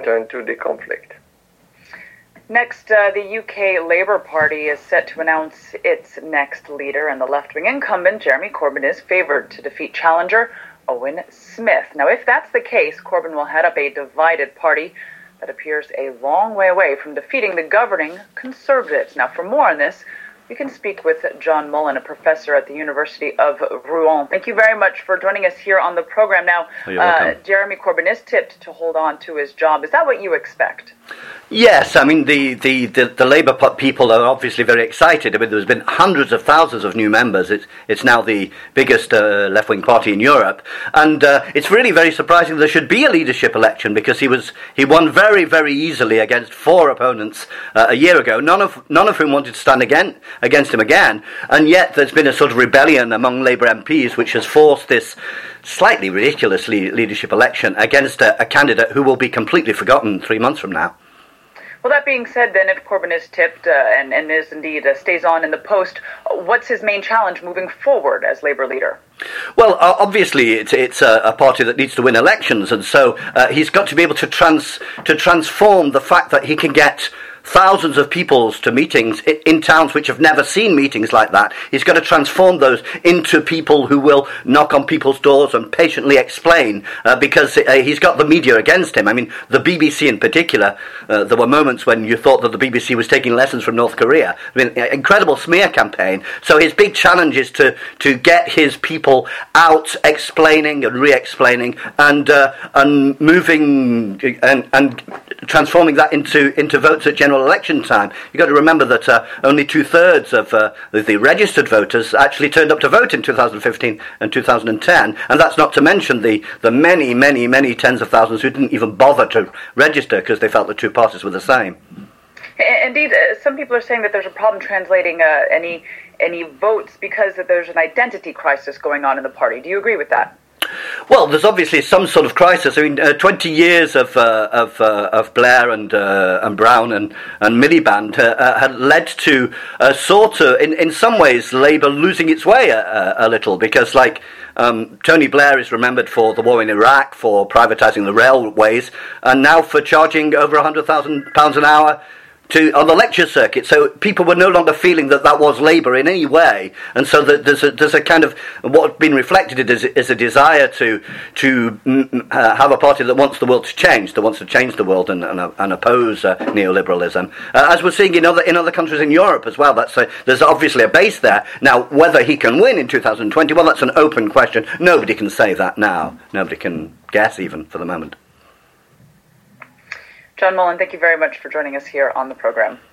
enter into the conflict. Next, the UK Labour Party is set to announce its next leader, and the left-wing incumbent, Jeremy Corbyn, is favoured to defeat challenger Owen Smith. Now, if that's the case, Corbyn will head up a divided party that appears a long way away from defeating the governing Conservatives. Now, for more on this, we can speak with John Mullen, a professor at the University of Rouen. Thank you very much for joining us here on the program. Now, Jeremy Corbyn is tipped to hold on to his job. Is that what you expect? Yes, I mean, the Labour people are obviously very excited. I mean, there's been hundreds of thousands of new members. It's now the biggest left-wing party in Europe. And it's really very surprising there should be a leadership election, because he won very, very easily against four opponents a year ago, none of whom wanted to stand against him again. And yet there's been a sort of rebellion among Labour MPs, which has forced this slightly ridiculous leadership election against a candidate who will be completely forgotten 3 months from now. Well, that being said, then, if Corbyn is tipped and is indeed stays on in the post, what's his main challenge moving forward as Labour leader? Well, obviously, it's a party that needs to win elections, and so he's got to be able to transform the fact that he can get thousands of people to meetings in towns which have never seen meetings like that. He's got to transform those into people who will knock on people's doors and patiently explain, because he's got the media against him. I mean, the BBC in particular, there were moments when you thought that the BBC was taking lessons from North Korea. I mean, incredible smear campaign. So his big challenge is to get his people out explaining and re-explaining and moving and transforming that into votes at general election time. You've got to remember that only 2/3 of the registered voters actually turned up to vote in 2015 and 2010, and that's not to mention the many, many, many tens of thousands who didn't even bother to register because they felt the two parties were the same. Indeed, some people are saying that there's a problem translating any votes because there's an identity crisis going on in the party. Do you agree with that? Well, there's obviously some sort of crisis. I mean, 20 years of Blair and Brown and Miliband had led to a sort of, in some ways, Labour losing its way a little, because, like, Tony Blair is remembered for the war in Iraq, for privatising the railways, and now for charging over £100,000 an hour on the lecture circuit. So people were no longer feeling that was Labour in any way, and so there's a kind of, what's been reflected is a desire to have a party that wants the world to change, that wants to change the world and oppose neoliberalism, as we're seeing in other countries in Europe as well. There's obviously a base there. Now, whether he can win in 2020, well, that's an open question. Nobody can say that now. Nobody can guess even for the moment. John Mullen, thank you very much for joining us here on the program.